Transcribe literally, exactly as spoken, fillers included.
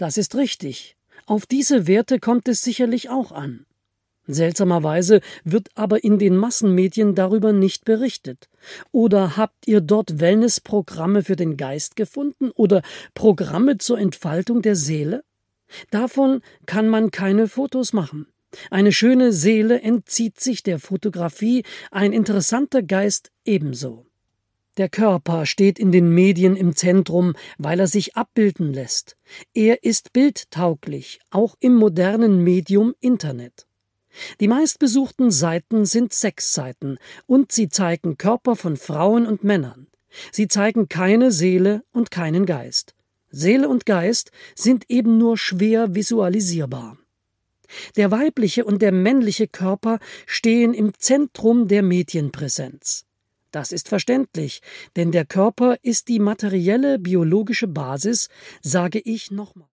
Das ist richtig. Auf diese Werte kommt es sicherlich auch an. Seltsamerweise wird aber in den Massenmedien darüber nicht berichtet. Oder habt ihr dort Wellnessprogramme für den Geist gefunden oder Programme zur Entfaltung der Seele? Davon kann man keine Fotos machen. Eine schöne Seele entzieht sich der Fotografie, ein interessanter Geist ebenso. Der Körper steht in den Medien im Zentrum, weil er sich abbilden lässt. Er ist bildtauglich, auch im modernen Medium Internet. Die meistbesuchten Seiten sind Sexseiten und sie zeigen Körper von Frauen und Männern. Sie zeigen keine Seele und keinen Geist. Seele und Geist sind eben nur schwer visualisierbar. Der weibliche und der männliche Körper stehen im Zentrum der Medienpräsenz. Das ist verständlich, denn der Körper ist die materielle biologische Basis, sage ich nochmal.